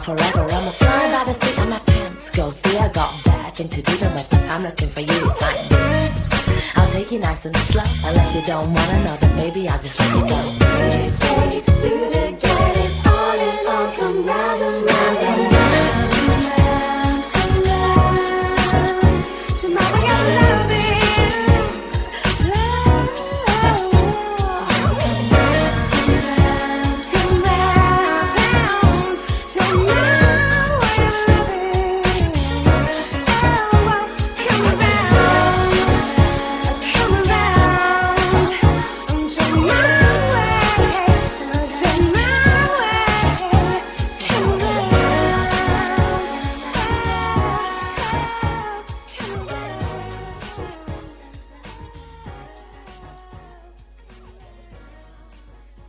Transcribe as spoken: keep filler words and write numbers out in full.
on forever. I'm a fly by the seat of my pants. Go see, I got back into deep and most of the time looking for you. It's like this. I'll take you nice and slow. Unless you don't wanna know, then maybe I'll just let you go. It takes two to